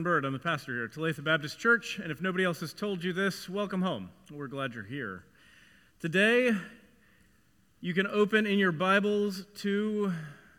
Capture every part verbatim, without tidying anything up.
Jordan Bird. I'm the pastor here at Talitha Baptist Church, and if nobody else has told you this, welcome home. We're glad you're here. Today, you can open in your Bibles to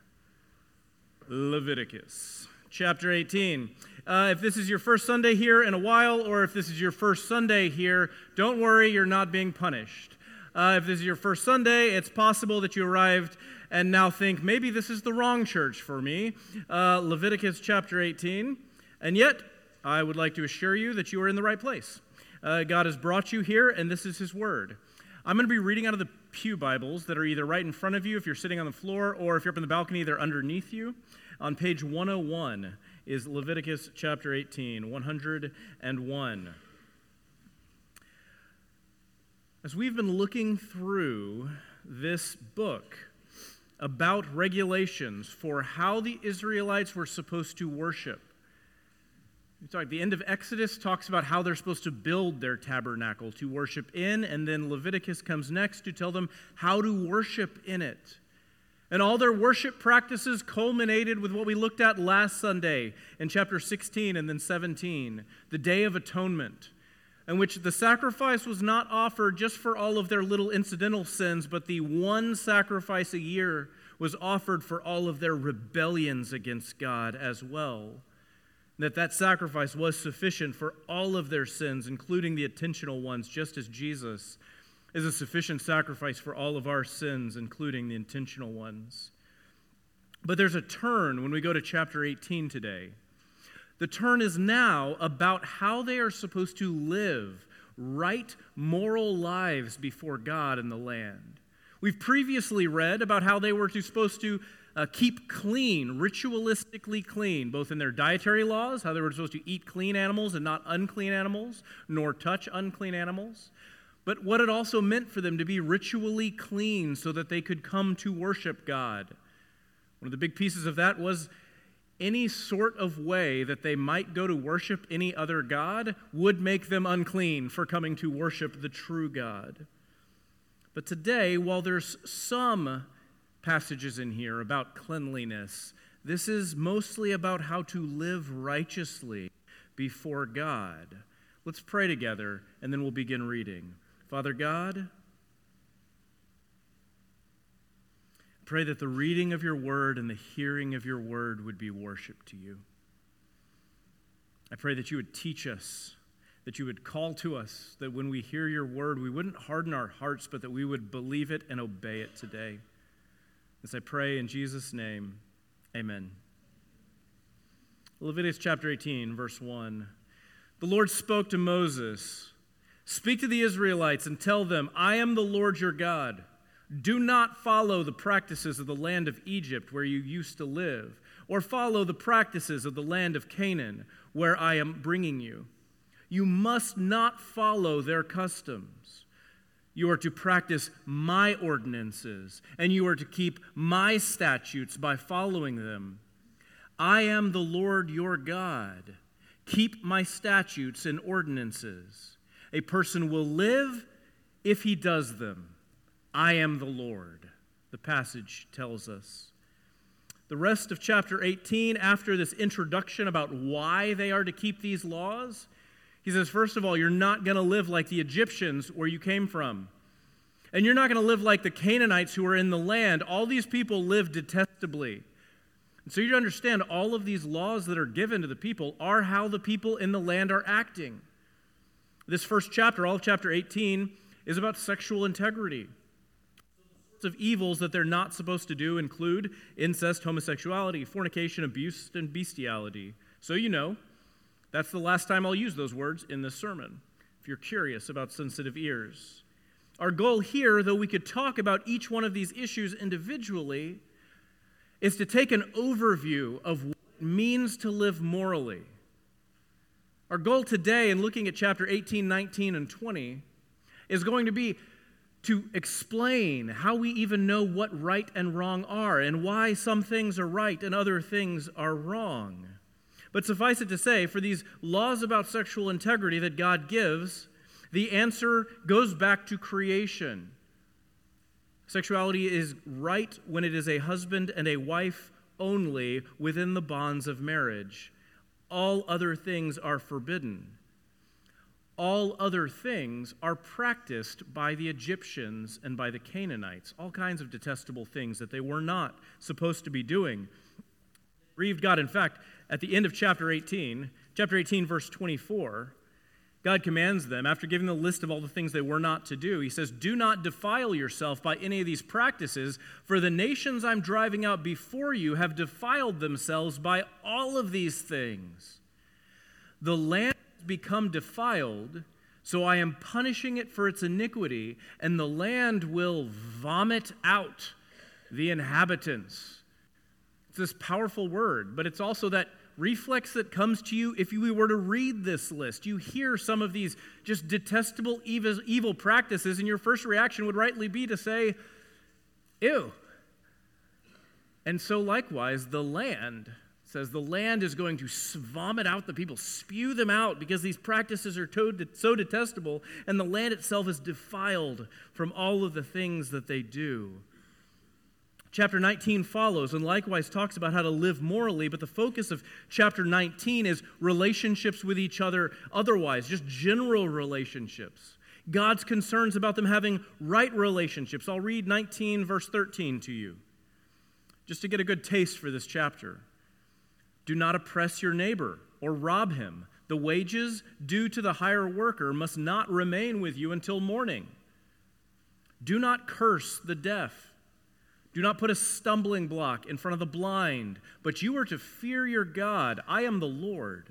Leviticus chapter eighteen. Uh, if this is your first Sunday here in a while, or if this is your first Sunday here, don't worry, you're not being punished. Uh, if this is your first Sunday, it's possible that you arrived and now think, maybe this is the wrong church for me. Uh, Leviticus chapter eighteen. And yet, I would like to assure you that you are in the right place. Uh, God has brought you here, and this is His Word. I'm going to be reading out of the Pew Bibles that are either right in front of you if you're sitting on the floor, or if you're up in the balcony, they're underneath you. On page one oh one is Leviticus chapter eighteen, one hundred one. As we've been looking through this book about regulations for how the Israelites were supposed to worship, the end of Exodus talks about how they're supposed to build their tabernacle to worship in, and then Leviticus comes next to tell them how to worship in it. And all their worship practices culminated with what we looked at last Sunday in chapter sixteen and then seventeen, the Day of Atonement, in which the sacrifice was not offered just for all of their little incidental sins, but the one sacrifice a year was offered for all of their rebellions against God as well. That that sacrifice was sufficient for all of their sins, including the intentional ones, just as Jesus is a sufficient sacrifice for all of our sins, including the intentional ones. But there's a turn when we go to chapter eighteen today. The turn is now about how they are supposed to live right, moral lives before God in the land. We've previously read about how they were to, supposed to uh, keep clean, ritualistically clean, both in their dietary laws, how they were supposed to eat clean animals and not unclean animals, nor touch unclean animals, but what it also meant for them to be ritually clean so that they could come to worship God. One of the big pieces of that was any sort of way that they might go to worship any other god would make them unclean for coming to worship the true God. But today, while there's some passages in here about cleanliness, this is mostly about how to live righteously before God. Let's pray together, and then we'll begin reading. Father God, pray that the reading of your word and the hearing of your word would be worship to you. I pray that you would teach us, that you would call to us, that when we hear your word, we wouldn't harden our hearts, but that we would believe it and obey it today. As I pray in Jesus' name, amen. Leviticus chapter eighteen, verse one. The Lord spoke to Moses, "Speak to the Israelites and tell them, I am the Lord your God. Do not follow the practices of the land of Egypt where you used to live, or follow the practices of the land of Canaan where I am bringing you. You must not follow their customs. You are to practice my ordinances, and you are to keep my statutes by following them. I am the Lord your God. Keep my statutes and ordinances. A person will live if he does them. I am the Lord," the passage tells us. The rest of chapter eighteen, after this introduction about why they are to keep these laws, he says, first of all, you're not going to live like the Egyptians where you came from. And you're not going to live like the Canaanites who are in the land. All these people live detestably. And so you understand all of these laws that are given to the people are how the people in the land are acting. This first chapter, all of chapter eighteen, is about sexual integrity. Of evils that they're not supposed to do include incest, homosexuality, fornication, abuse, and bestiality. So you know, that's the last time I'll use those words in this sermon, if you're curious about sensitive ears. Our goal here, though we could talk about each one of these issues individually, is to take an overview of what it means to live morally. Our goal today in looking at chapter eighteen, nineteen, and twenty is going to be to explain how we even know what right and wrong are and why some things are right and other things are wrong. But suffice it to say, for these laws about sexual integrity that God gives, the answer goes back to creation. Sexuality is right when it is a husband and a wife only within the bonds of marriage. all other things are forbidden. All other things are practiced by the Egyptians and by the Canaanites, all kinds of detestable things that they were not supposed to be doing. Grieved God. In fact, at the end of chapter eighteen, chapter eighteen, verse twenty-four, God commands them, after giving the list of all the things they were not to do, he says, "Do not defile yourself by any of these practices, for the nations I'm driving out before you have defiled themselves by all of these things. The land has become defiled, so I am punishing it for its iniquity, and the land will vomit out the inhabitants." It's this powerful word, but it's also that reflex that comes to you if you were to read this list. You hear some of these just detestable evil, evil practices, and your first reaction would rightly be to say, ew. And so likewise, the land says the land is going to vomit out the people, spew them out, because these practices are so detestable, and the land itself is defiled from all of the things that they do. Chapter nineteen follows and likewise talks about how to live morally, but the focus of chapter nineteen is relationships with each other otherwise, just general relationships. God's concerns about them having right relationships. I'll read nineteen, verse thirteen to you, just to get a good taste for this chapter. "Do not oppress your neighbor or rob him. The wages due to the hire worker must not remain with you until morning. Do not curse the deaf. Do not put a stumbling block in front of the blind, but you are to fear your God. I am the Lord.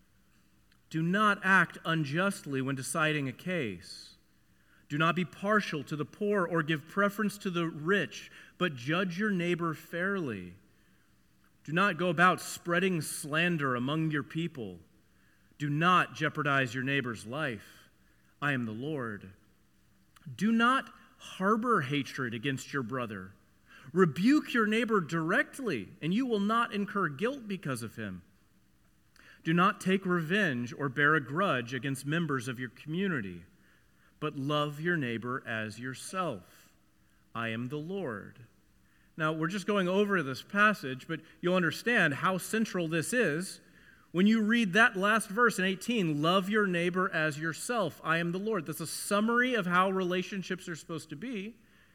Do not act unjustly when deciding a case. Do not be partial to the poor or give preference to the rich, but judge your neighbor fairly. Do not go about spreading slander among your people. Do not jeopardize your neighbor's life. I am the Lord. Do not harbor hatred against your brother. Rebuke your neighbor directly, and you will not incur guilt because of him. Do not take revenge or bear a grudge against members of your community, but love your neighbor as yourself. I am the Lord." Now, we're just going over this passage, but you'll understand how central this is when you read that last verse in eighteen, love your neighbor as yourself. I am the Lord. That's a summary of how relationships are supposed to be.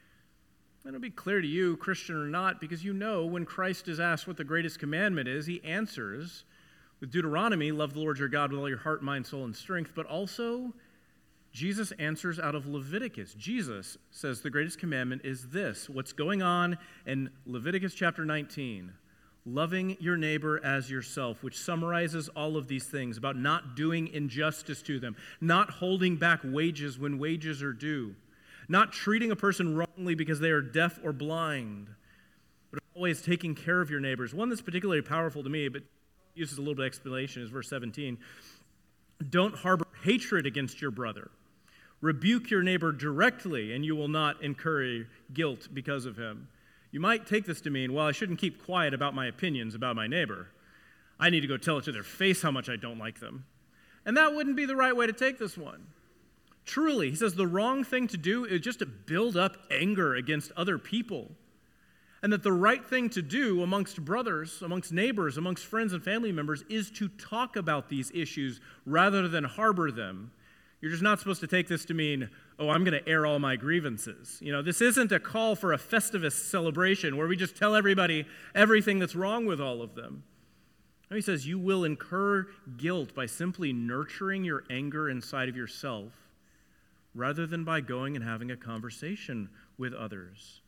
And it'll be clear to you, Christian or not, because you know when Christ is asked what the greatest commandment is, he answers with Deuteronomy, love the Lord your God with all your heart, mind, soul, and strength, but also Jesus answers out of Leviticus. Jesus says the greatest commandment is this, what's going on in Leviticus chapter nineteen, loving your neighbor as yourself, which summarizes all of these things about not doing injustice to them, not holding back wages when wages are due, not treating a person wrongly because they are deaf or blind, but always taking care of your neighbors. One that's particularly powerful to me, but uses a little bit of explanation, is verse seventeen. Don't harbor hatred against your brother. Rebuke your neighbor directly, and you will not incur guilt because of him. You might take this to mean, well, I shouldn't keep quiet about my opinions about my neighbor. I need to go tell it to their face how much I don't like them. And that wouldn't be the right way to take this one. Truly, he says the wrong thing to do is just to build up anger against other people. And that the right thing to do amongst brothers, amongst neighbors, amongst friends and family members is to talk about these issues rather than harbor them. You're just not supposed to take this to mean, oh, I'm going to air all my grievances. You know, this isn't a call for a Festivus celebration where we just tell everybody everything that's wrong with all of them. No, he says you will incur guilt by simply nurturing your anger inside of yourself rather than by going and having a conversation with others.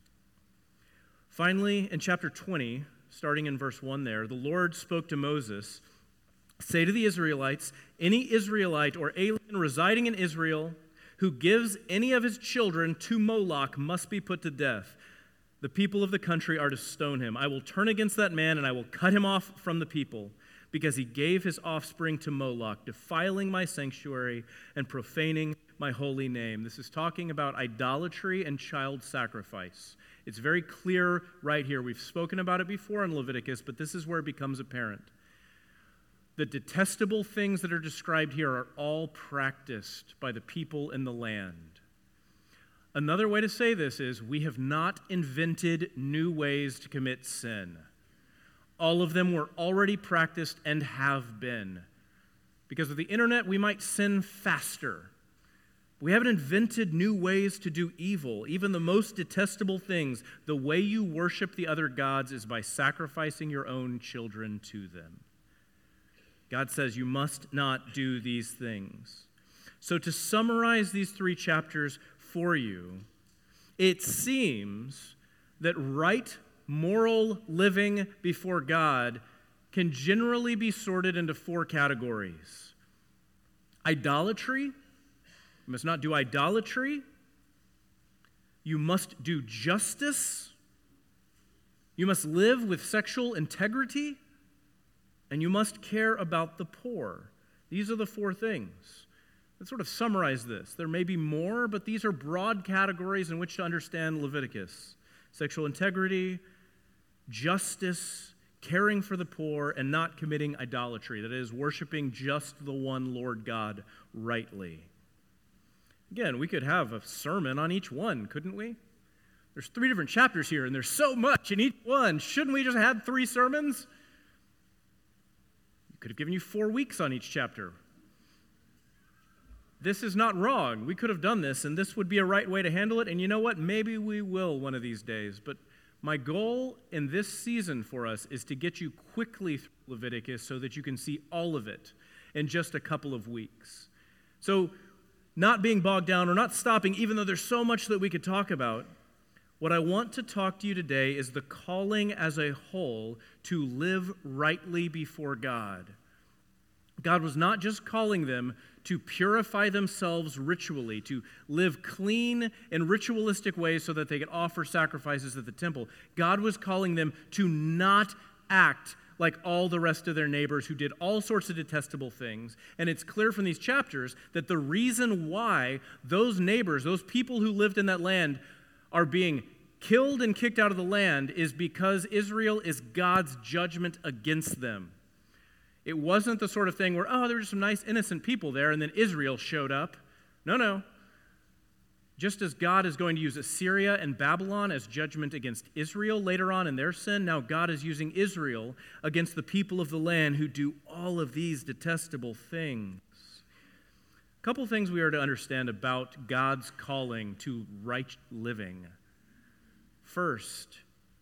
Finally, in chapter twenty, starting in verse one there, the Lord spoke to Moses, "Say to the Israelites, any Israelite or alien residing in Israel who gives any of his children to Moloch must be put to death. The people of the country are to stone him. I will turn against that man, and I will cut him off from the people, because he gave his offspring to Moloch, defiling my sanctuary and profaning my holy name." This is talking about idolatry and child sacrifice. It's very clear right here. We've spoken about it before in Leviticus, but this is where it becomes apparent. The detestable things that are described here are all practiced by the people in the land. Another way to say this is we have not invented new ways to commit sin. All of them were already practiced and have been. Because of the internet, we might sin faster. We haven't invented new ways to do evil. Even the most detestable things, the way you worship the other gods is by sacrificing your own children to them. God says you must not do these things. So to summarize these three chapters for you, it seems that right moral living before God can generally be sorted into four categories. Idolatry. You must not do idolatry. You must do justice. You must live with sexual integrity. And you must care about the poor. These are the four things. Let's sort of summarize this. There may be more, but these are broad categories in which to understand Leviticus. Sexual integrity, justice, caring for the poor, and not committing idolatry. That is, worshiping just the one Lord God rightly. Again, we could have a sermon on each one, couldn't we? There's three different chapters here, and there's so much in each one. Shouldn't we just have three sermons? Could have given you four weeks on each chapter. This is not wrong. We could have done this, and this would be a right way to handle it. And you know what? Maybe we will one of these days. But my goal in this season for us is to get you quickly through Leviticus so that you can see all of it in just a couple of weeks. So not being bogged down or not stopping, even though there's so much that we could talk about, what I want to talk to you today is the calling as a whole to live rightly before God. God was not just calling them to purify themselves ritually, to live clean in ritualistic ways so that they could offer sacrifices at the temple. God was calling them to not act like all the rest of their neighbors who did all sorts of detestable things. And it's clear from these chapters that the reason why those neighbors, those people who lived in that land, are being killed and kicked out of the land is because Israel is God's judgment against them. It wasn't the sort of thing where, oh, there were some nice innocent people there and then Israel showed up. No, no. Just as God is going to use Assyria and Babylon as judgment against Israel later on in their sin, now God is using Israel against the people of the land who do all of these detestable things. A couple things we are to understand about God's calling to right living. First,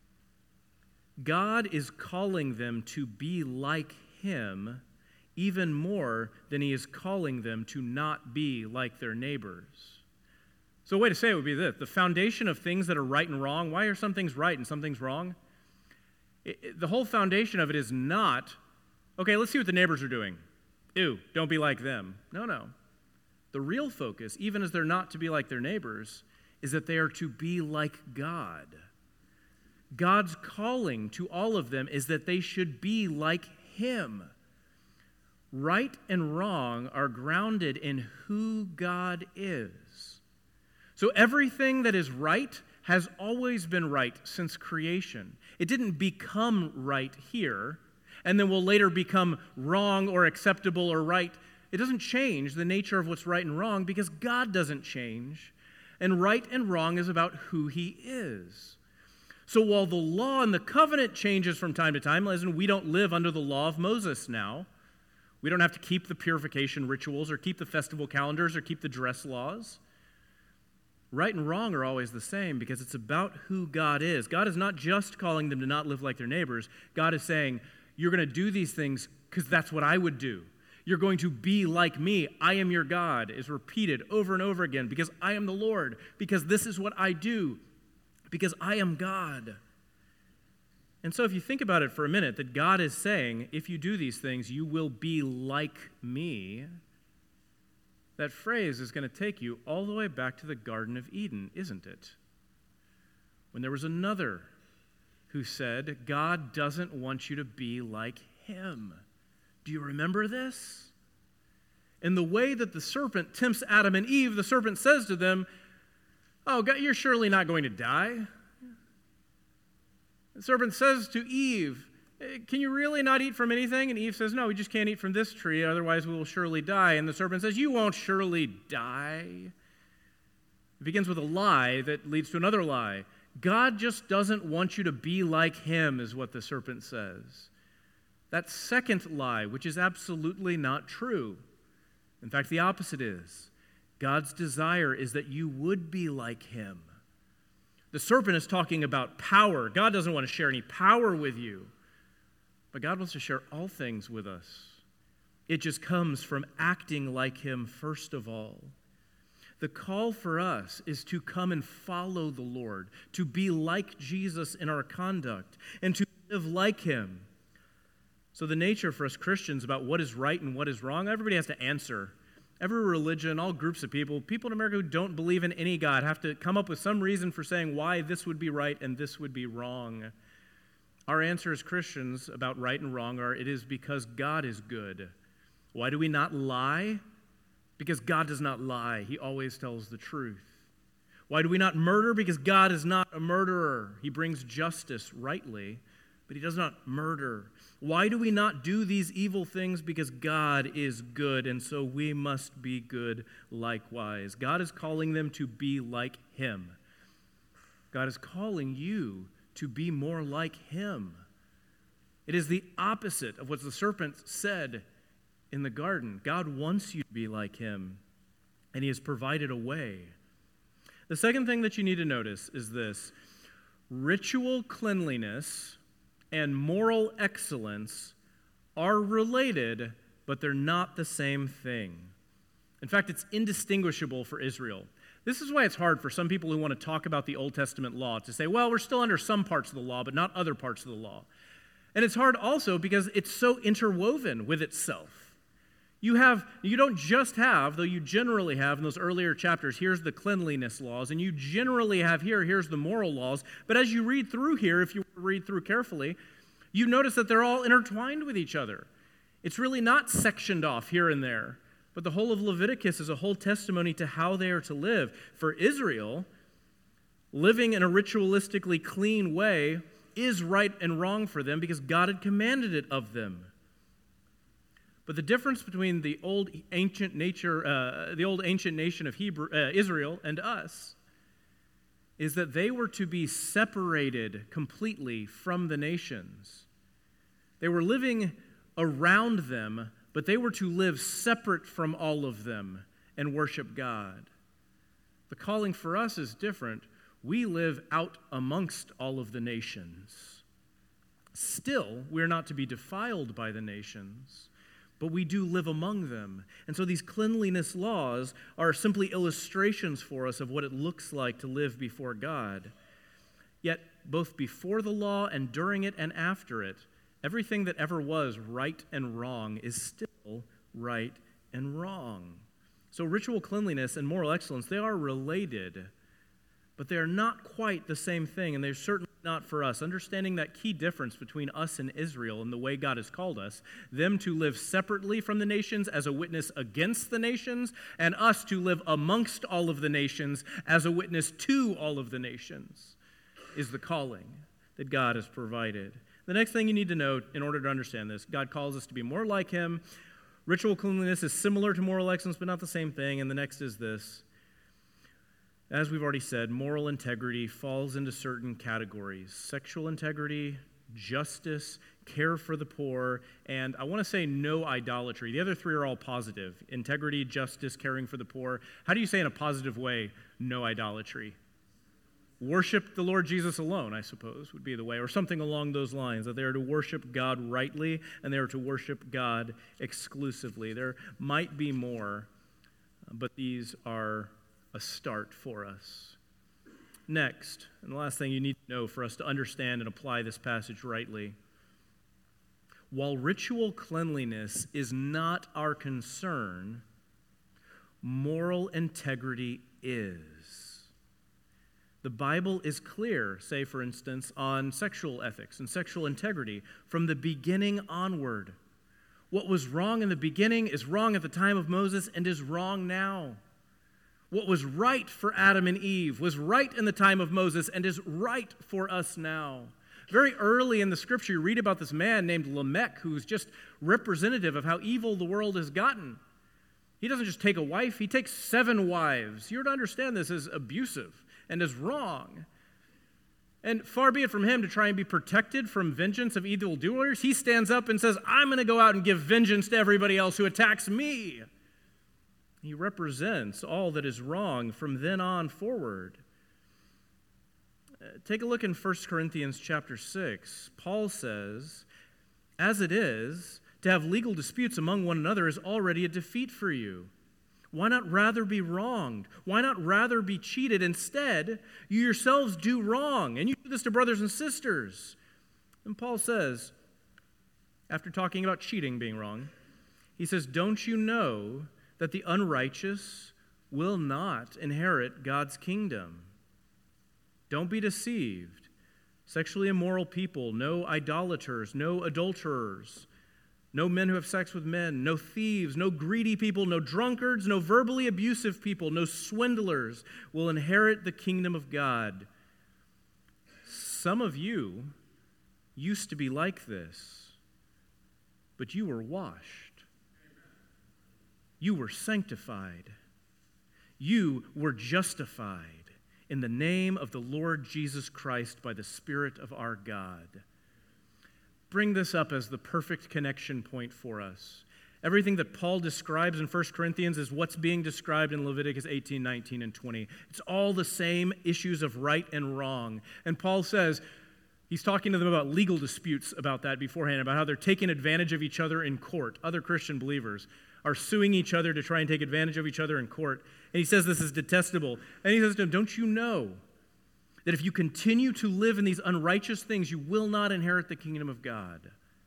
God is calling them to be like Him even more than He is calling them to not be like their neighbors. So a way to say it would be this: the foundation of things that are right and wrong. Why are some things right and some things wrong? It, it, the whole foundation of it is not, okay, let's see what the neighbors are doing. Ew, don't be like them. No, no. The real focus, even as they're not to be like their neighbors, is that they are to be like God. God's calling to all of them is that they should be like Him. Right and wrong are grounded in who God is. So everything that is right has always been right since creation. It didn't become right here, and then will later become wrong or acceptable or right. It doesn't change the nature of what's right and wrong because God doesn't change. And right and wrong is about who He is. So while the law and the covenant changes from time to time, as in we don't live under the law of Moses now. We don't have to keep the purification rituals or keep the festival calendars or keep the dress laws. Right and wrong are always the same because it's about who God is. God is not just calling them to not live like their neighbors. God is saying, you're going to do these things because that's what I would do. You're going to be like me. I am your God is repeated over and over again because I am the Lord, because this is what I do, because I am God. And so if you think about it for a minute, that God is saying, if you do these things, you will be like me. That phrase is going to take you all the way back to the Garden of Eden, isn't it? When there was another who said, God doesn't want you to be like Him. Do you remember this? In the way that the serpent tempts Adam and Eve, the serpent says to them, oh, God, you're surely not going to die. The serpent says to Eve, can you really not eat from anything? And Eve says, no, we just can't eat from this tree, otherwise we will surely die. And the serpent says, you won't surely die. It begins with a lie that leads to another lie. God just doesn't want you to be like him, is what the serpent says. That second lie, which is absolutely not true. In fact, the opposite is. God's desire is that you would be like him. The serpent is talking about power. God doesn't want to share any power with you, but God wants to share all things with us. It just comes from acting like him first of all. The call for us is to come and follow the Lord, to be like Jesus in our conduct, and to live like him. So the nature for us Christians about what is right and what is wrong, everybody has to answer. Every religion, all groups of people, people in America who don't believe in any God have to come up with some reason for saying why this would be right and this would be wrong. Our answer as Christians about right and wrong are, it is because God is good. Why do we not lie? Because God does not lie. He always tells the truth. Why do we not murder? Because God is not a murderer. He brings justice rightly, but he does not murder. Why do we not do these evil things? Because God is good, and so we must be good likewise. God is calling them to be like him. God is calling you to be more like him. It is the opposite of what the serpent said in the garden. God wants you to be like him, and he has provided a way. The second thing that you need to notice is this: ritual cleanliness and moral excellence are related, but they're not the same thing. In fact, it's indistinguishable for Israel. This is why it's hard for some people who want to talk about the Old Testament law to say, well, we're still under some parts of the law, but not other parts of the law. And it's hard also because it's so interwoven with itself. You have, you don't just have, though you generally have in those earlier chapters, here's the cleanliness laws, and you generally have here, here's the moral laws. But as you read through here, if you read through carefully, you notice that they're all intertwined with each other. It's really not sectioned off here and there, but the whole of Leviticus is a whole testimony to how they are to live. For Israel, living in a ritualistically clean way is right and wrong for them because God had commanded it of them. But the difference between the old ancient nature, uh, the old ancient nation of Hebrew, uh, Israel and us is that they were to be separated completely from the nations. They were living around them, but they were to live separate from all of them and worship God. The calling for us is different. We live out amongst all of the nations. Still, we're not to be defiled by the nations, but we do live among them. And so these cleanliness laws are simply illustrations for us of what it looks like to live before God. Yet, both before the law and during it and after it, everything that ever was right and wrong is still right and wrong. So ritual cleanliness and moral excellence, they are related, but they are not quite the same thing, and they're certainly not for us. Understanding that key difference between us and Israel and the way God has called us, them to live separately from the nations as a witness against the nations, and us to live amongst all of the nations as a witness to all of the nations, is the calling that God has provided. The next thing you need to know in order to understand this, God calls us to be more like him. Ritual cleanliness is similar to moral excellence, but not the same thing. And the next is this. As we've already said, moral integrity falls into certain categories: sexual integrity, justice, care for the poor, and I want to say no idolatry. The other three are all positive: integrity, justice, caring for the poor. How do you say in a positive way, no idolatry? Worship the Lord Jesus alone, I suppose, would be the way, or something along those lines, that they are to worship God rightly and they are to worship God exclusively. There might be more, but these are a start for us. Next, and the last thing you need to know for us to understand and apply this passage rightly, while ritual cleanliness is not our concern, moral integrity is. The Bible is clear, say for instance, on sexual ethics and sexual integrity from the beginning onward. What was wrong in the beginning is wrong at the time of Moses and is wrong now. What was right for Adam and Eve was right in the time of Moses and is right for us now. Very early in the scripture, you read about this man named Lamech, who's just representative of how evil the world has gotten. He doesn't just take a wife, he takes seven wives. You're to understand this as abusive and as wrong. And far be it from him to try and be protected from vengeance of evildoers. He stands up and says, I'm going to go out and give vengeance to everybody else who attacks me. He represents all that is wrong from then on forward. Uh, take a look in First Corinthians chapter six. Paul says, as it is, to have legal disputes among one another is already a defeat for you. Why not rather be wronged? Why not rather be cheated? Instead, you yourselves do wrong, and you do this to brothers and sisters. And Paul says, after talking about cheating being wrong, he says, don't you know that the unrighteous will not inherit God's kingdom? Don't be deceived. Sexually immoral people, no idolaters, no adulterers, no men who have sex with men, no thieves, no greedy people, no drunkards, no verbally abusive people, no swindlers will inherit the kingdom of God. Some of you used to be like this, but you were washed. You were sanctified. You were justified in the name of the Lord Jesus Christ by the Spirit of our God. Bring this up as the perfect connection point for us. Everything that Paul describes in First Corinthians is what's being described in Leviticus eighteen, nineteen, and twenty. It's all the same issues of right and wrong. And Paul says, he's talking to them about legal disputes about that beforehand, about how they're taking advantage of each other in court. Other Christian believers are suing each other to try and take advantage of each other in court. And he says this is detestable. And he says to them, don't you know that if you continue to live in these unrighteous things, you will not inherit the kingdom of God?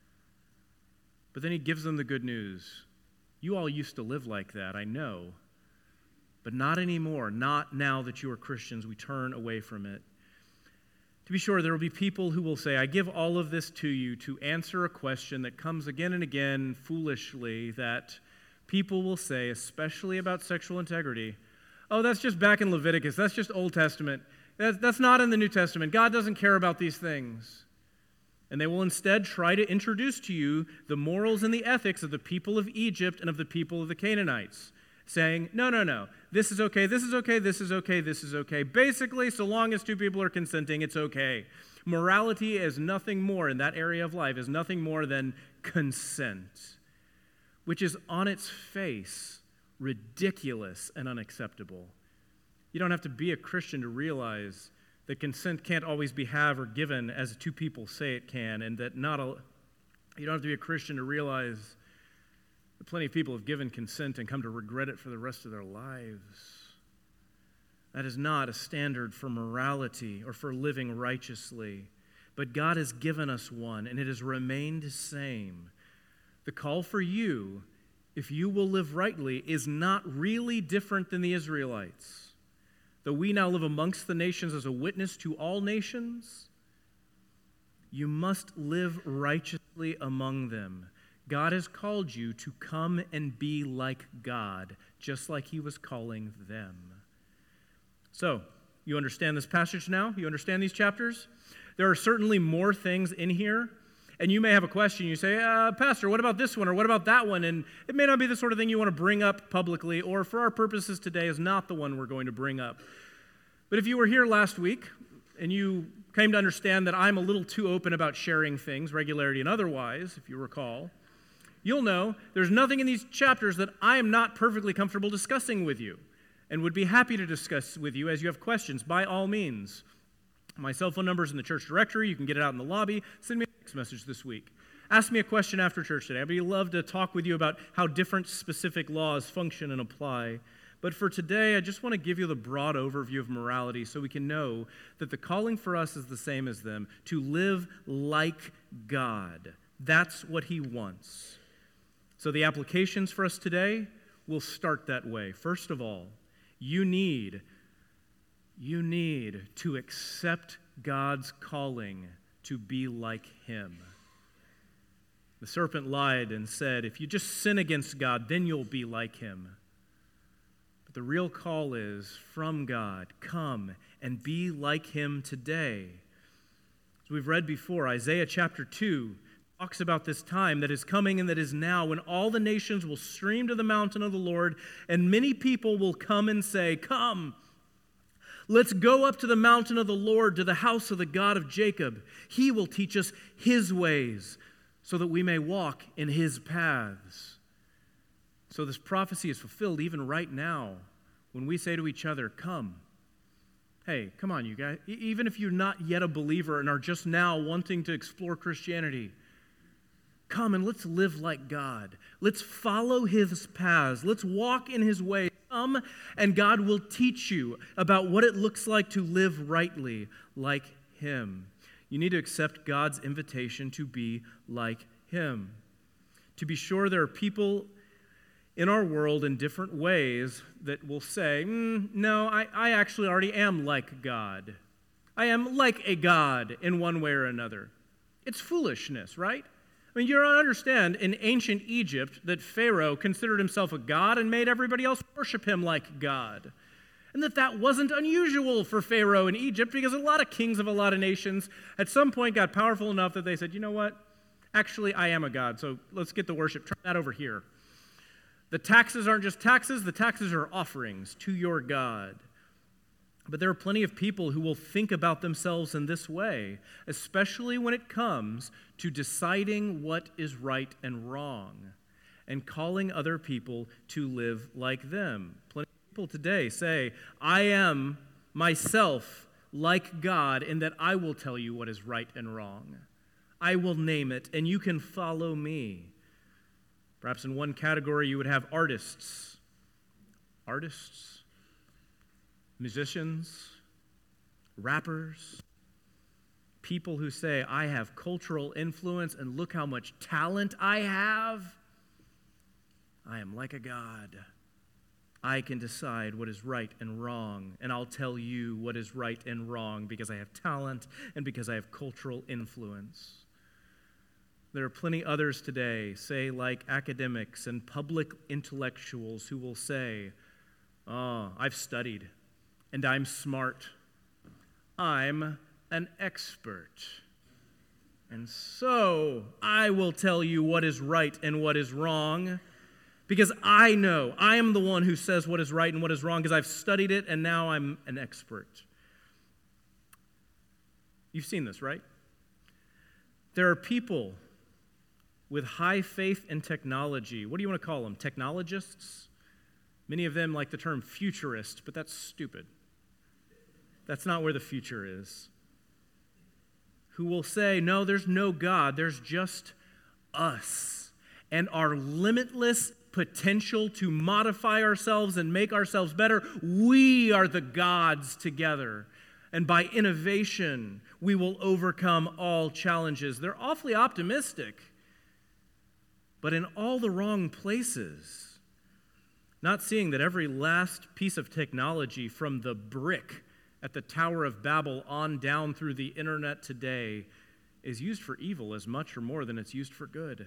But then he gives them the good news. You all used to live like that, I know, but not anymore. Not now that you are Christians. We turn away from it. To be sure, there will be people who will say, I give all of this to you to answer a question that comes again and again foolishly, that people will say, especially about sexual integrity, oh, that's just back in Leviticus. That's just Old Testament. That's not in the New Testament. God doesn't care about these things. And they will instead try to introduce to you the morals and the ethics of the people of Egypt and of the people of the Canaanites, saying, no, no, no, this is okay, this is okay, this is okay, this is okay. Basically, so long as two people are consenting, it's okay. Morality is nothing more in that area of life, is nothing more than consent, which is on its face ridiculous and unacceptable. You don't have to be a Christian to realize that consent can't always be have or given as two people say it can, and that not a, you don't have to be a Christian to realize that plenty of people have given consent and come to regret it for the rest of their lives. That is not a standard for morality or for living righteously, but God has given us one, and it has remained the same. The call for you, if you will live rightly, is not really different than the Israelites. Though we now live amongst the nations as a witness to all nations, you must live righteously among them. God has called you to come and be like God, just like he was calling them. So, you understand this passage now? You understand these chapters? There are certainly more things in here. And you may have a question. You say, uh, Pastor, what about this one or what about that one? And it may not be the sort of thing you want to bring up publicly, or for our purposes today is not the one we're going to bring up. But if you were here last week and you came to understand that I'm a little too open about sharing things, regularity and otherwise, if you recall, you'll know there's nothing in these chapters that I am not perfectly comfortable discussing with you and would be happy to discuss with you as you have questions, by all means. My cell phone number is in the church directory. You can get it out in the lobby. Send me a text message this week. Ask me a question after church today. I'd be love to talk with you about how different specific laws function and apply. But for today, I just want to give you the broad overview of morality so we can know that the calling for us is the same as them, to live like God. That's what he wants. So the applications for us today will start that way. First of all, you need You need to accept God's calling to be like him. The serpent lied and said, if you just sin against God, then you'll be like him. But the real call is from God, come and be like him today. As we've read before, Isaiah chapter two talks about this time that is coming and that is now, when all the nations will stream to the mountain of the Lord, and many people will come and say, come, Let's go up to the mountain of the Lord, to the house of the God of Jacob. He will teach us his ways so that we may walk in his paths. So this prophecy is fulfilled even right now when we say to each other, come. Hey, come on, you guys. E- even if you're not yet a believer and are just now wanting to explore Christianity, come and let's live like God. Let's follow his paths. Let's walk in his ways. Come and God will teach you about what it looks like to live rightly like him. You need to accept God's invitation to be like him. To be sure, there are people in our world in different ways that will say, mm, no, I, I actually already am like God. I am like a God in one way or another. It's foolishness, right? I mean, you don't understand in ancient Egypt that Pharaoh considered himself a god and made everybody else worship him like God. And that that wasn't unusual for Pharaoh in Egypt because a lot of kings of a lot of nations at some point got powerful enough that they said, you know what? Actually, I am a god, so let's get the worship. Try that over here. The taxes aren't just taxes, the taxes are offerings to your God. But there are plenty of people who will think about themselves in this way, especially when it comes to deciding what is right and wrong and calling other people to live like them. Plenty of people today say, I am myself like God in that I will tell you what is right and wrong. I will name it, and you can follow me. Perhaps in one category you would have artists. Artists? Musicians, rappers, people who say, I have cultural influence and look how much talent I have. I am like a god. I can decide what is right and wrong, and I'll tell you what is right and wrong because I have talent and because I have cultural influence. There are plenty others today, say like academics and public intellectuals who will say, oh, I've studied. And I'm smart. I'm an expert. And so I will tell you what is right and what is wrong because I know. I am the one who says what is right and what is wrong because I've studied it and now I'm an expert. You've seen this, right? There are people with high faith in technology. What do you want to call them? Technologists? Many of them like the term futurist, but that's stupid. That's not where the future is. Who will say, no, there's no God, there's just us and our limitless potential to modify ourselves and make ourselves better. We are the gods together. And by innovation, we will overcome all challenges. They're awfully optimistic, but in all the wrong places. Not seeing that every last piece of technology from the brick at the Tower of Babel on down through the internet today is used for evil as much or more than it's used for good.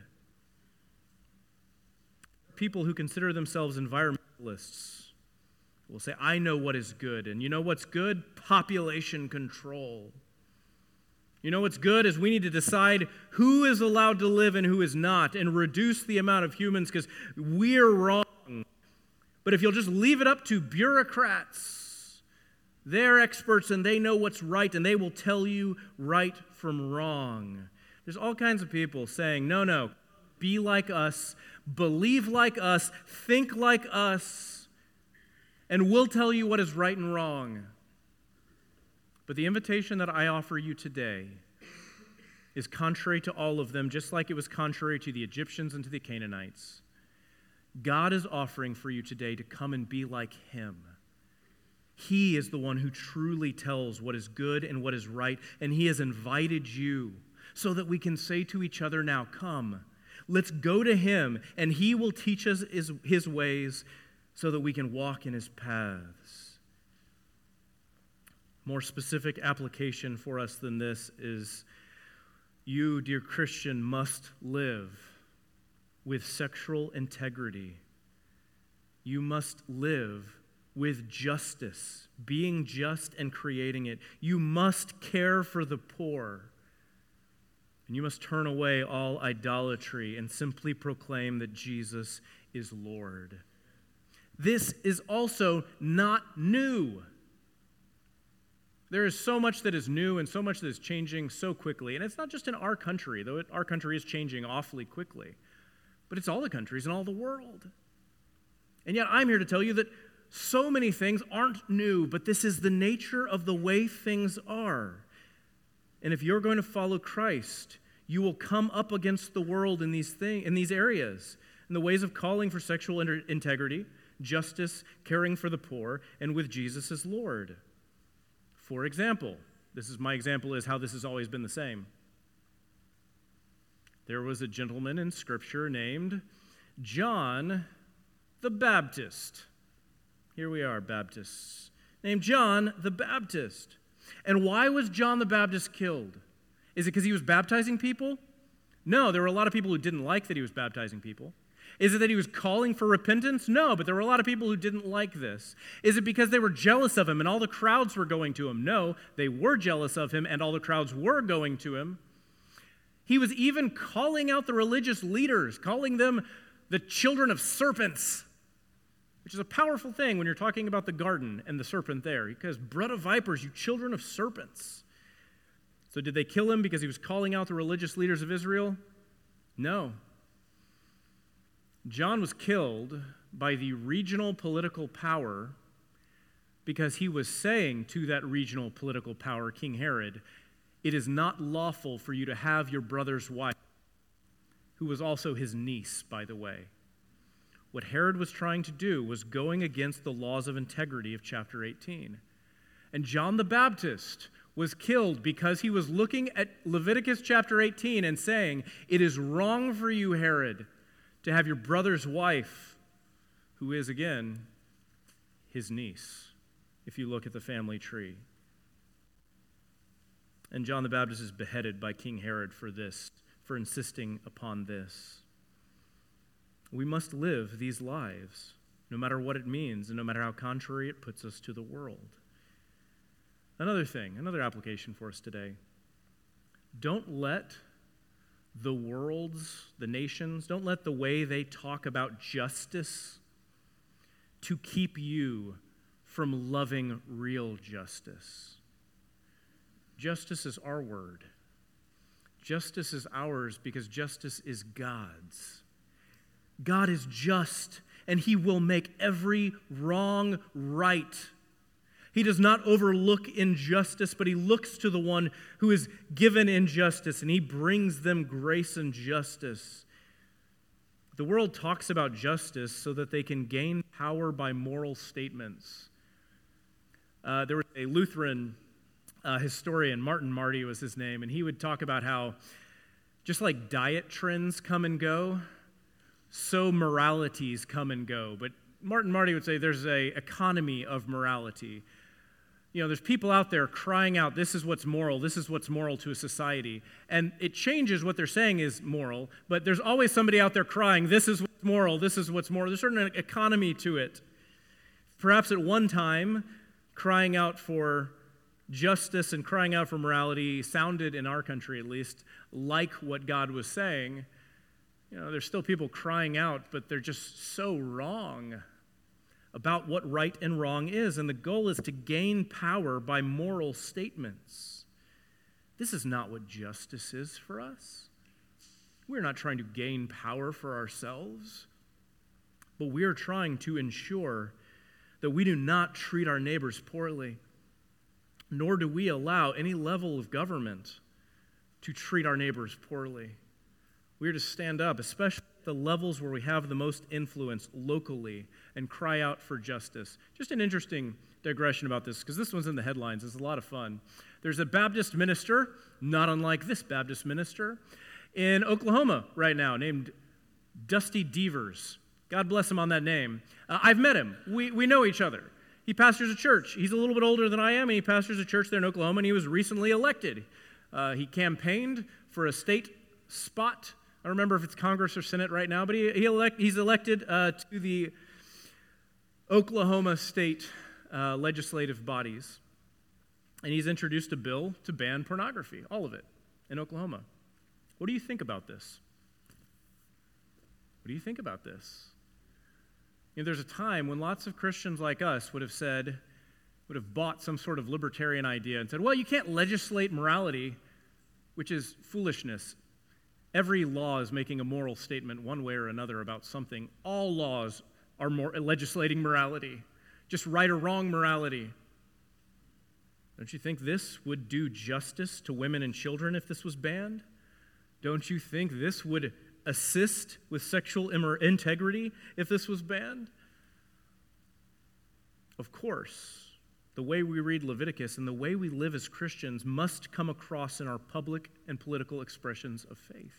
People who consider themselves environmentalists will say, I know what is good. And you know what's good? Population control. You know what's good is we need to decide who is allowed to live and who is not and reduce the amount of humans because we're wrong. But if you'll just leave it up to bureaucrats, they're experts and they know what's right and they will tell you right from wrong. There's all kinds of people saying, no, no, be like us, believe like us, think like us, and we'll tell you what is right and wrong. But the invitation that I offer you today is contrary to all of them, just like it was contrary to the Egyptians and to the Canaanites. God is offering for you today to come and be like him. He is the one who truly tells what is good and what is right, and he has invited you so that we can say to each other now, come, let's go to him, and he will teach us his, his ways so that we can walk in his paths. More specific application for us than this is you, dear Christian, must live with sexual integrity. You must live with justice, being just and creating it. You must care for the poor. And you must turn away all idolatry and simply proclaim that Jesus is Lord. This is also not new. There is so much that is new and so much that is changing so quickly. And it's not just in our country, though it, our country is changing awfully quickly. But it's all the countries in all the world. And yet I'm here to tell you that so many things aren't new, but this is the nature of the way things are. And if you're going to follow Christ, you will come up against the world in these thing, in these areas, in the ways of calling for sexual inter- integrity, justice, caring for the poor, and with Jesus as Lord. For example, this is my example is how this has always been the same. There was a gentleman in Scripture named John the Baptist. Here we are, Baptists. Named John the Baptist. And why was John the Baptist killed? Is it because he was baptizing people? No, there were a lot of people who didn't like that he was baptizing people. Is it that he was calling for repentance? No, but there were a lot of people who didn't like this. Is it because they were jealous of him and all the crowds were going to him? No, they were jealous of him and all the crowds were going to him. He was even calling out the religious leaders, calling them the children of serpents, which is a powerful thing when you're talking about the garden and the serpent there. Because blood of vipers, you children of serpents. So did they kill him because he was calling out the religious leaders of Israel? No. John was killed by the regional political power because he was saying to that regional political power, King Herod, it is not lawful for you to have your brother's wife, who was also his niece, by the way. What Herod was trying to do was going against the laws of integrity of chapter eighteen. And John the Baptist was killed because he was looking at Leviticus chapter eighteen and saying, it is wrong for you, Herod, to have your brother's wife, who is, again, his niece, if you look at the family tree. And John the Baptist is beheaded by King Herod for this, for insisting upon this. We must live these lives, no matter what it means, and no matter how contrary it puts us to the world. Another thing, another application for us today. Don't let the world's, the nations, don't let the way they talk about justice to keep you from loving real justice. Justice is our word. Justice is ours because justice is God's. God is just, and he will make every wrong right. He does not overlook injustice, but he looks to the one who is given injustice, and he brings them grace and justice. The world talks about justice so that they can gain power by moral statements. Uh, there was a Lutheran uh, historian, Martin Marty was his name, and he would talk about how just like diet trends come and go, so moralities come and go. But Martin Marty would say there's an economy of morality. You know, there's people out there crying out, this is what's moral, this is what's moral to a society. And it changes what they're saying is moral, but there's always somebody out there crying, this is what's moral, this is what's moral. There's a certain economy to it. Perhaps at one time, crying out for justice and crying out for morality sounded, in our country at least, like what God was saying. You know, there's still people crying out, but they're just so wrong about what right and wrong is, and the goal is to gain power by moral statements. This is not what justice is for us. We're not trying to gain power for ourselves, but we are trying to ensure that we do not treat our neighbors poorly, nor do we allow any level of government to treat our neighbors poorly. We are to stand up, especially at the levels where we have the most influence locally, and cry out for justice. Just an interesting digression about this, because this one's in the headlines. It's a lot of fun. There's a Baptist minister, not unlike this Baptist minister, in Oklahoma right now, named Dusty Devers. God bless him on that name. Uh, I've met him. We, we know each other. He pastors a church. He's a little bit older than I am, and he pastors a church there in Oklahoma, and he was recently elected. Uh, he campaigned for a state spot. I don't remember if it's Congress or Senate right now, but he, he elect, he's elected uh, to the Oklahoma state uh, legislative bodies. And he's introduced a bill to ban pornography, all of it, in Oklahoma. What do you think about this? What do you think about this? You know, there's a time when lots of Christians like us would have said, would have bought some sort of libertarian idea and said, well, you can't legislate morality, which is foolishness. Every law is making a moral statement one way or another about something. All laws are more legislating morality, just right or wrong morality. Don't you think this would do justice to women and children if this was banned? Don't you think this would assist with sexual integrity if this was banned? Of course, the way we read Leviticus and the way we live as Christians must come across in our public and political expressions of faith.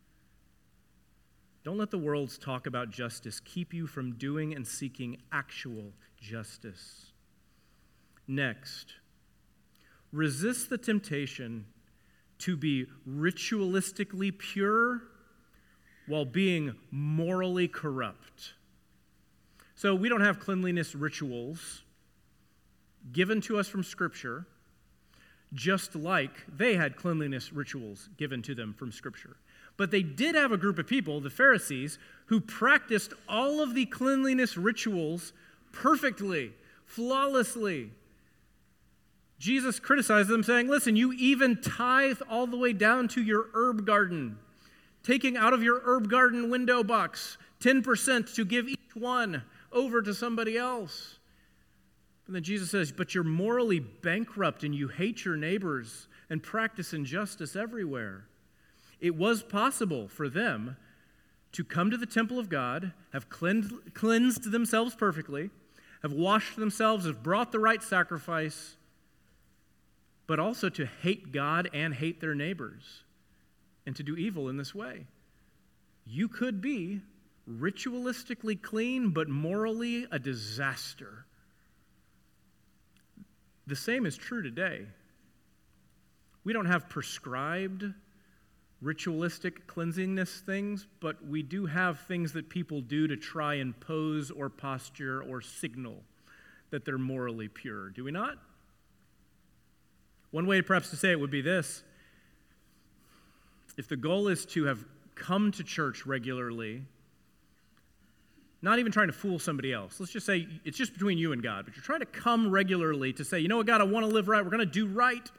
Don't let the world's talk about justice keep you from doing and seeking actual justice. Next, resist the temptation to be ritualistically pure while being morally corrupt. So we don't have cleanliness rituals given to us from Scripture, just like they had cleanliness rituals given to them from Scripture. But they did have a group of people, the Pharisees, who practiced all of the cleanliness rituals perfectly, flawlessly. Jesus criticized them, saying, listen, you even tithe all the way down to your herb garden, taking out of your herb garden window box ten percent to give each one over to somebody else. And then Jesus says, but you're morally bankrupt and you hate your neighbors and practice injustice everywhere. It was possible for them to come to the temple of God, have cleansed, cleansed themselves perfectly, have washed themselves, have brought the right sacrifice, but also to hate God and hate their neighbors and to do evil in this way. You could be ritualistically clean, but morally a disaster. The same is true today. We don't have prescribed ritualistic cleansingness things, but we do have things that people do to try and pose or posture or signal that they're morally pure. Do we not? One way perhaps to say it would be this. If the goal is to have come to church regularly, not even trying to fool somebody else. Let's just say it's just between you and God, but you're trying to come regularly to say, you know what, God, I want to live right. We're going to do right.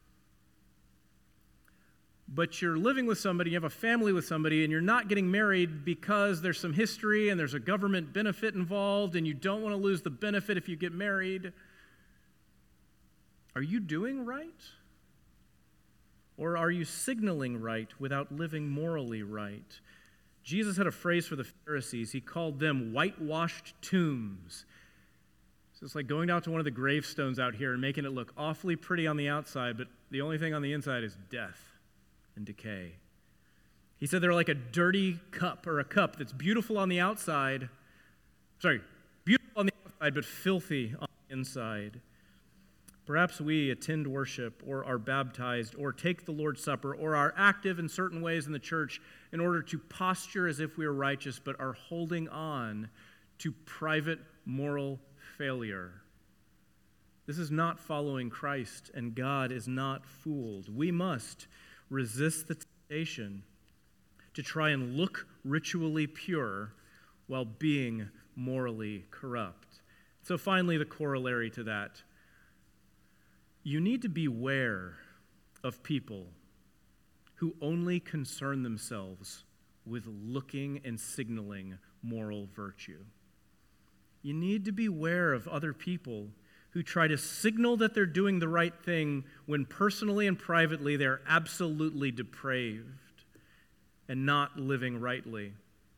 But you're living with somebody, you have a family with somebody, and you're not getting married because there's some history and there's a government benefit involved, and you don't want to lose the benefit if you get married. Are you doing right? Or are you signaling right without living morally right? Jesus had a phrase for the Pharisees. He called them whitewashed tombs. So it's like going down to one of the gravestones out here and making it look awfully pretty on the outside, but the only thing on the inside is death and decay. He said they're like a dirty cup, or a cup that's beautiful on the outside, sorry, beautiful on the outside, but filthy on the inside. Perhaps we attend worship or are baptized or take the Lord's Supper or are active in certain ways in the church in order to posture as if we are righteous, but are holding on to private moral failure. This is not following Christ, and God is not fooled. We must resist the temptation to try and look ritually pure while being morally corrupt. So finally, the corollary to that. You need to beware of people who only concern themselves with looking and signaling moral virtue. You need to beware of other people who try to signal that they're doing the right thing when personally and privately they're absolutely depraved and not living rightly.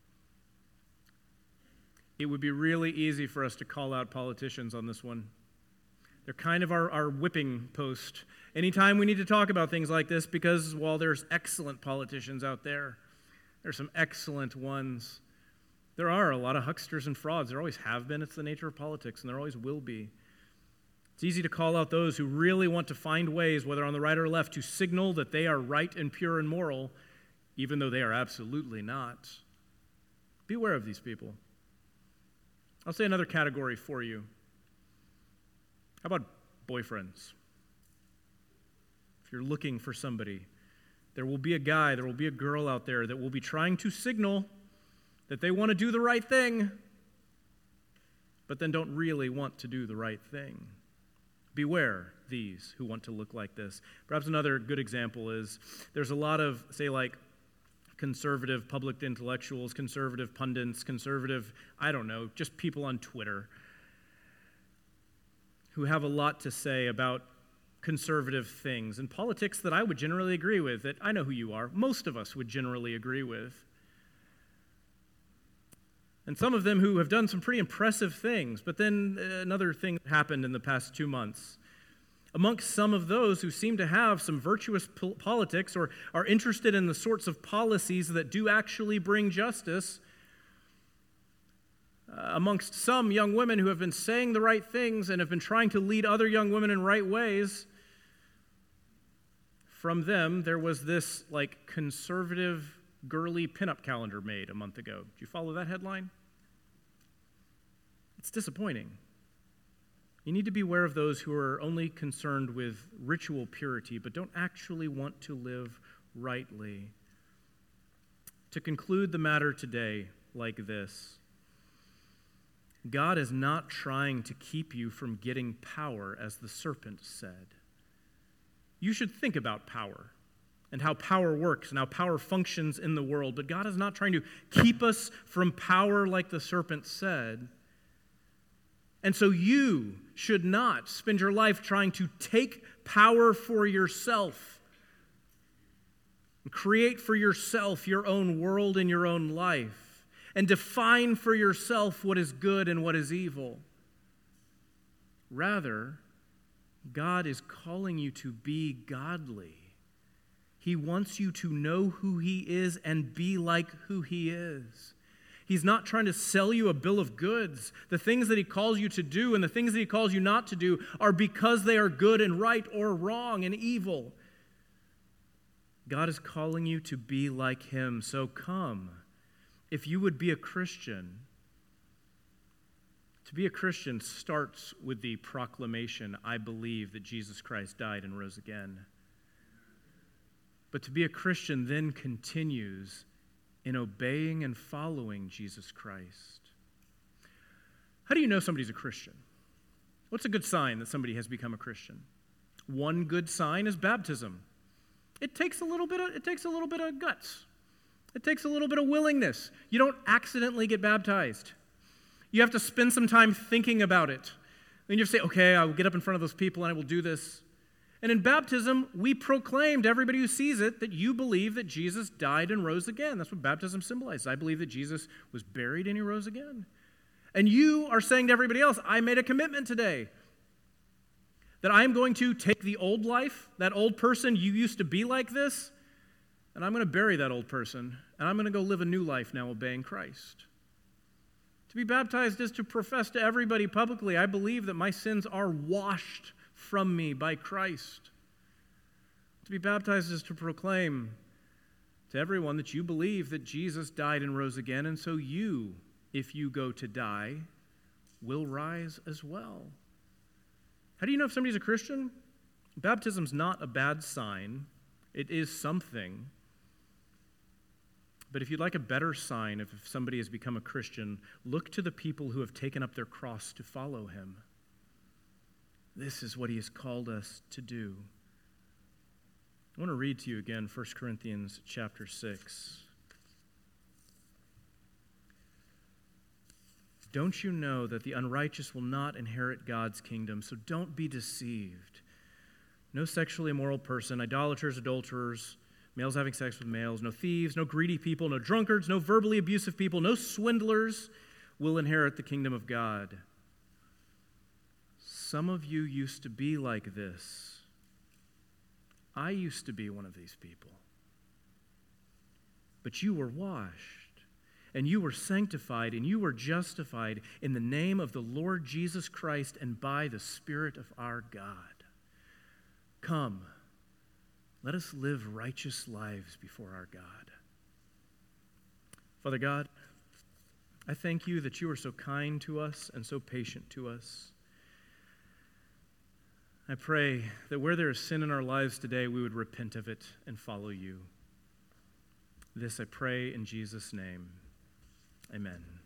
It would be really easy for us to call out politicians on this one. They're kind of our, our whipping post anytime we need to talk about things like this, because while there's excellent politicians out there, there's some excellent ones. There are a lot of hucksters and frauds. There always have been. It's the nature of politics, and there always will be. It's easy to call out those who really want to find ways, whether on the right or left, to signal that they are right and pure and moral, even though they are absolutely not. Beware of these people. I'll say another category for you. How about boyfriends? If you're looking for somebody, there will be a guy, there will be a girl out there that will be trying to signal that they want to do the right thing, but then don't really want to do the right thing. Beware these who want to look like this. Perhaps another good example is there's a lot of, say, like conservative public intellectuals, conservative pundits, conservative, I don't know, just people on Twitter who have a lot to say about conservative things and politics that I would generally agree with, that I know who you are, most of us would generally agree with. And some of them who have done some pretty impressive things. But then another thing happened in the past two months. Amongst some of those who seem to have some virtuous po- politics or are interested in the sorts of policies that do actually bring justice, uh, amongst some young women who have been saying the right things and have been trying to lead other young women in right ways, from them there was this like conservative girly pinup calendar made a month ago. Did you follow that headline? It's disappointing. You need to be aware of those who are only concerned with ritual purity, but don't actually want to live rightly. To conclude the matter today like this, God is not trying to keep you from getting power, as the serpent said. You should think about power and how power works and how power functions in the world. But God is not trying to keep us from power like the serpent said. And so you should not spend your life trying to take power for yourself and create for yourself your own world and your own life and define for yourself what is good and what is evil. Rather, God is calling you to be godly. He wants you to know who He is and be like who He is. He's not trying to sell you a bill of goods. The things that He calls you to do and the things that He calls you not to do are because they are good and right or wrong and evil. God is calling you to be like Him. So come, if you would be a Christian. To be a Christian starts with the proclamation, I believe that Jesus Christ died and rose again. But to be a Christian then continues in obeying and following Jesus Christ. How do you know somebody's a Christian? What's a good sign that somebody has become a Christian? One good sign is baptism. It takes a little bit of, it takes a little bit of guts. It takes a little bit of willingness. You don't accidentally get baptized. You have to spend some time thinking about it. Then you have to say, okay, I will get up in front of those people and I will do this. And in baptism, we proclaim to everybody who sees it that you believe that Jesus died and rose again. That's what baptism symbolizes. I believe that Jesus was buried and He rose again. And you are saying to everybody else, I made a commitment today that I am going to take the old life, that old person you used to be like this, and I'm going to bury that old person, and I'm going to go live a new life now obeying Christ. To be baptized is to profess to everybody publicly, I believe that my sins are washed from me by Christ. To be baptized is to proclaim to everyone that you believe that Jesus died and rose again, and so you, if you go to die, will rise as well. How do you know if somebody's a Christian? Baptism's not a bad sign. It is something. But if you'd like a better sign if somebody has become a Christian, look to the people who have taken up their cross to follow Him. This is what He has called us to do. I want to read to you again First Corinthians chapter six. Don't you know that the unrighteous will not inherit God's kingdom? So don't be deceived. No sexually immoral person, idolaters, adulterers, males having sex with males, no thieves, no greedy people, no drunkards, no verbally abusive people, no swindlers will inherit the kingdom of God. Some of you used to be like this. I used to be one of these people. But you were washed, and you were sanctified, and you were justified in the name of the Lord Jesus Christ and by the Spirit of our God. Come, let us live righteous lives before our God. Father God, I thank you that you are so kind to us and so patient to us. I pray that where there is sin in our lives today, we would repent of it and follow you. This I pray in Jesus' name. Amen.